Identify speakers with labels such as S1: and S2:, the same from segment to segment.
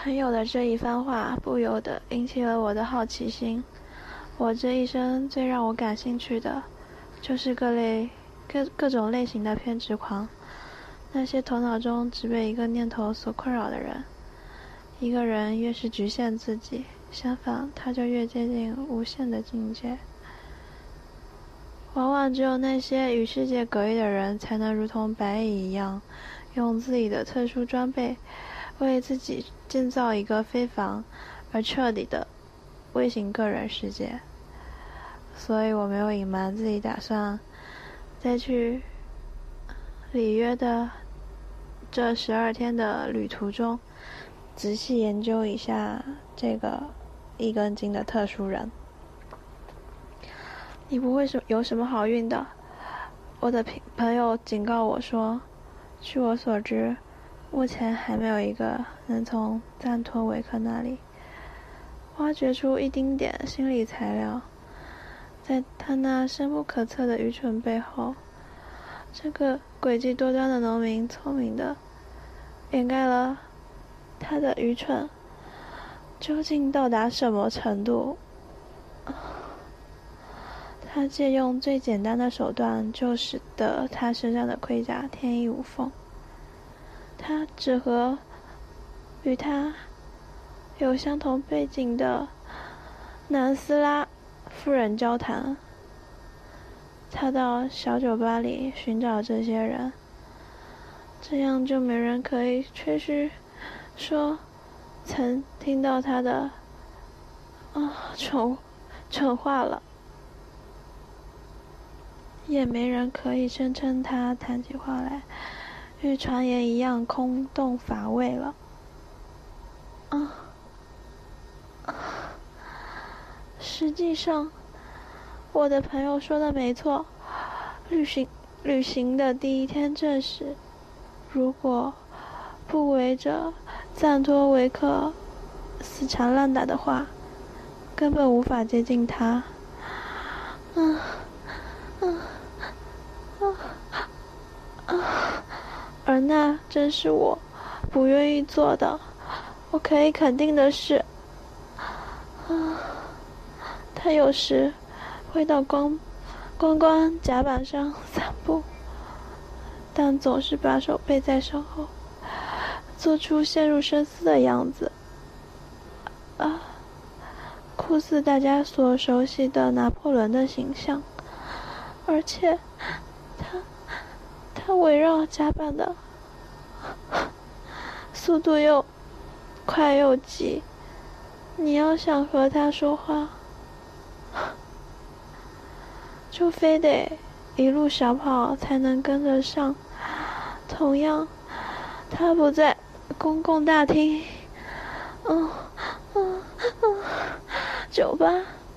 S1: 朋友的这一番话不由得引起了我的好奇心。我这一生最让我感兴趣的，就是各种类型的偏执狂，那些头脑中只被一个念头所困扰的人。一个人越是局限自己，相反他就越接近无限的境界。往往只有那些与世界隔离的人，才能如同白蚁一样，用自己的特殊装备为自己建造一个非凡而彻底的微型个人世界。所以我没有隐瞒自己打算在去里约的这12天的旅途中，仔细研究一下这个一根筋的特殊人。你不会有什么好运的，我的朋友警告我说，据我所知，目前还没有一个能从赞托维克那里挖掘出一丁点心理材料。在他那深不可测的愚蠢背后，这个诡计多端的农民聪明的掩盖了他的愚蠢究竟到达什么程度。他借用最简单的手段，就使得他身上的盔甲天衣无缝。他只和与他有相同背景的南斯拉夫人交谈。他到小酒吧里寻找这些人，这样就没人可以吹嘘说曾听到他的蠢话了，也没人可以声称他谈起话来与传言一样空洞乏味了。实际上，我的朋友说的没错，旅行的第一天证实，如果不围着赞托维克死缠烂打的话，根本无法接近他。而那正是我不愿意做的。我可以肯定的是，他有时会到观光甲板上散步，但总是把手背在身后，做出陷入深思的样子。酷似大家所熟悉的拿破仑的形象，而且他围绕甲板的速度又快又急，你要想和他说话，就非得一路小跑才能跟得上。同样，他不在公共大厅、酒吧、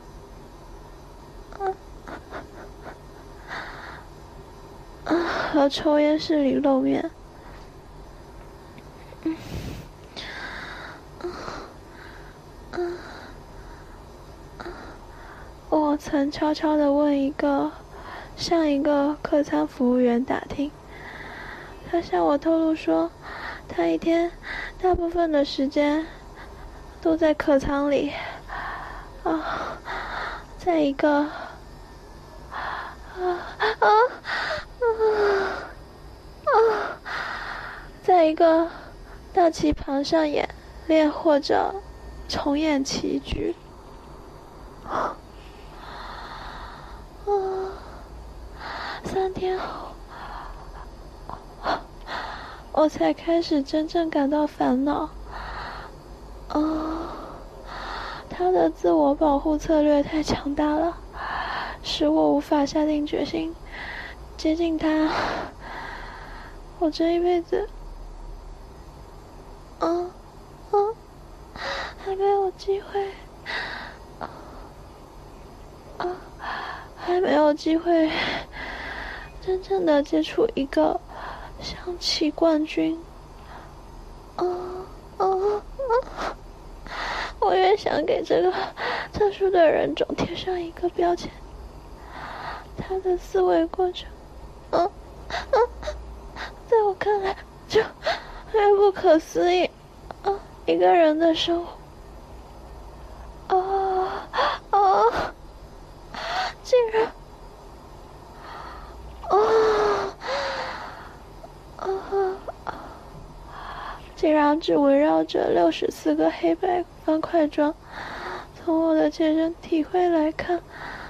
S1: 和抽烟室里露面。我曾悄悄地向一个客舱服务员打听，他向我透露说，他一天大部分的时间都在客舱里，在一个大棋盘上演练或者重演棋局。3天后，我才开始真正感到烦恼。他的自我保护策略太强大了，使我无法下定决心接近他。我这一辈子，还没有机会真正的接触一个象棋冠军。我越想给这个特殊的人种贴上一个标签，他的思维过程，在我看来就越不可思议。 一个人的生活。竟然，竟然只围绕着64个黑白方块状。从我的切身体会来看，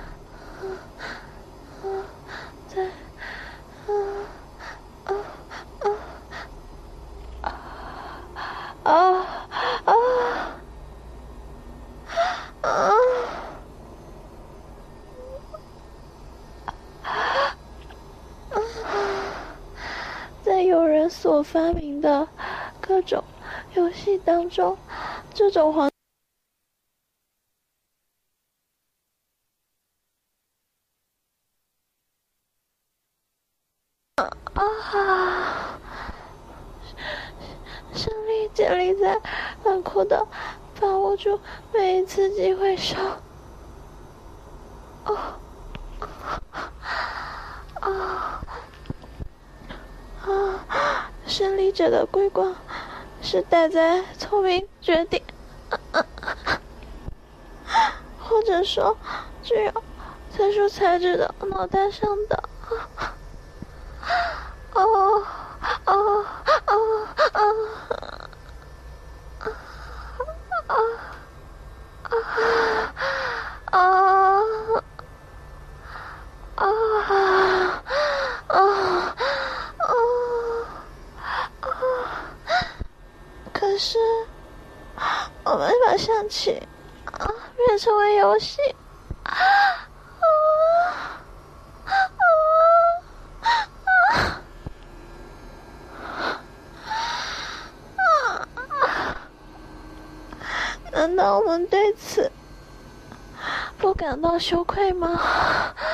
S1: 在有人所发明的各种游戏当中，这种黄胜利建立在冷酷的把握住每一次机会上。胜利者的归光是戴在聪明绝顶，或者说具有特殊材质的脑袋上的。可是我们把象棋变成为游戏。难道我们对此不感到羞愧吗？